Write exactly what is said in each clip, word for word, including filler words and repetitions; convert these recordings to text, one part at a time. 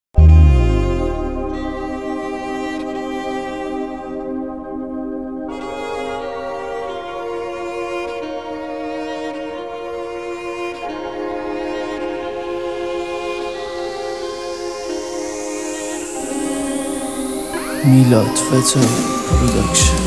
میلاد فتا پروداکشن.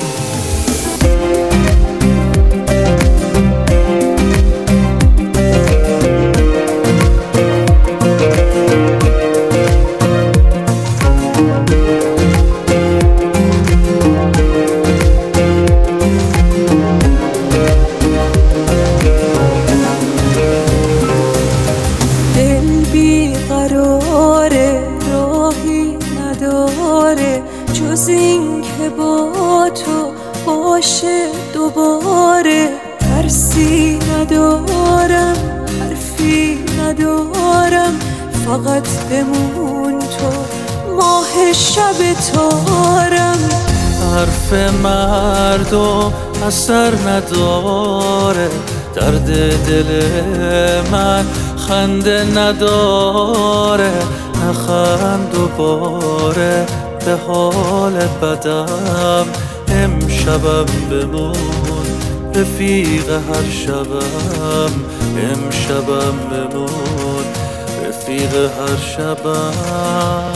دل بی قراره، راهی نداره جز این که با تو باشه دوباره. ترسی ندارم، حرفی ندارم، فقط بمون تو ماه شب تارم. حرف مردم اثر نداره، درد دل من خنده نداره. نخند دوباره به حال بدم، امشبم بمون رفیق هر شبم. امشبم بمون رفیق هر شبم.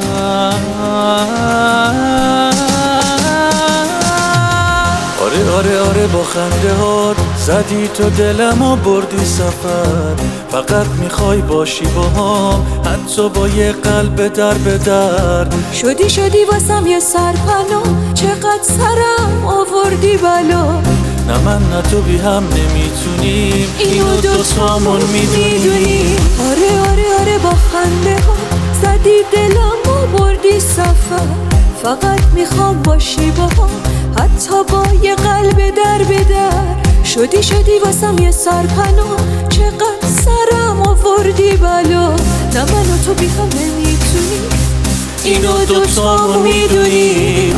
آره آره آره با خنده هات زدی تو دلم و بردی سفر. فقط میخوای باشی با هم، حتی با یه قلب در به در. شدی شدی واسم یه سرپناه، چقدر سرم آوردی بلا. نه من نه تو بی هم نمیتونیم، اینو دوتامون میدونیم. آره آره آره با خنده ها زدی دلم و بردی سفر. فقط میخوام باشی با هم، حتی با یه قلب در به در. شدی شدی واسم یه سرپناه، چقدر سرم آوردی بلا. نه من و تو بی هم نمیتونیم، اینو دوتامون میدونیم.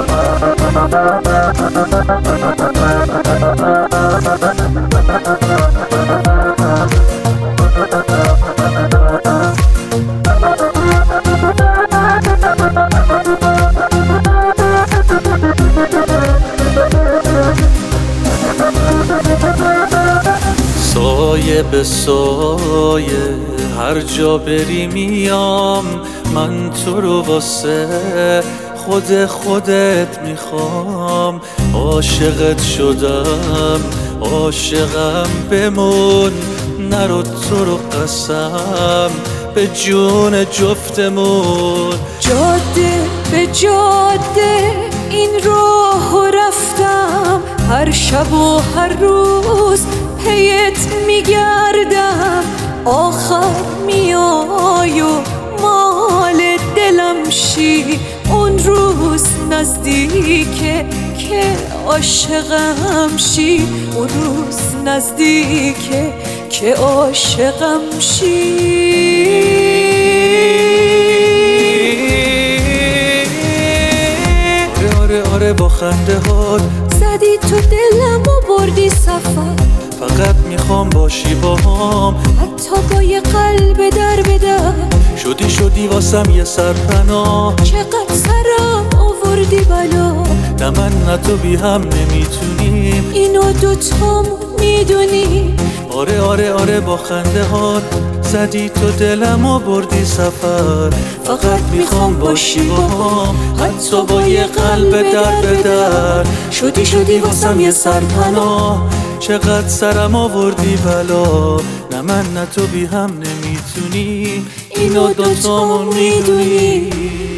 سایه به سایه هر جا بری میام. من تو رو واسه خود خودت میخوام. عاشقت شدم، عاشقم بمون. نرو تو رو قسم به جون جفتمون. جاده به جاده این راه رفتم، هر شب و هر روز پیت میگردم. آخر میای و مال دلم شی، اون روز نزدیکه که عاشقم شی. اون روز نزدیکه که عاشقم شی. آره آره با خنده هات زدی تو دلم و بردی سفر. فقط میخوام باشی با هم، حتی با یه قلب در به در. شدی شدی واسم یه سرپناه، چقدر سرم آوردی بلا. نه من نه تو بی هم نمیتونیم، اینو دوتامون میدونیم. آره آره آره با خنده هات زدی تو دلم و بردی سفر. فقط میخوام باشی با هم، حتی با یه قلب در به در. شدی شدی واسم یه سرپناه، چقدر سرم آوردی بلا. نه من نه تو بی هم نمیتونیم، اینو دوتامون میدونیم.